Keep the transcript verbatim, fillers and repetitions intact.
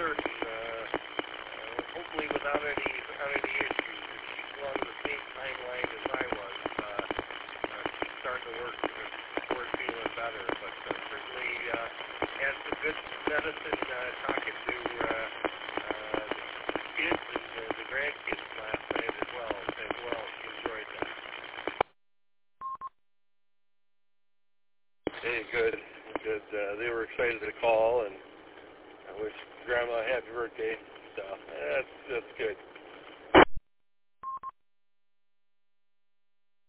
certain, uh, uh, hopefully without any without any issues. If she's along the same timeline as I was, uh, uh, she's starting to work toward feeling better. But uh, certainly uh, had some good medicine uh, talking to uh, uh, the kids and uh, the grandkids last night as well. As well, she enjoyed that. Hey, good, good. Uh, they were excited to call, and I wish Grandma a happy birthday. So that's that's good.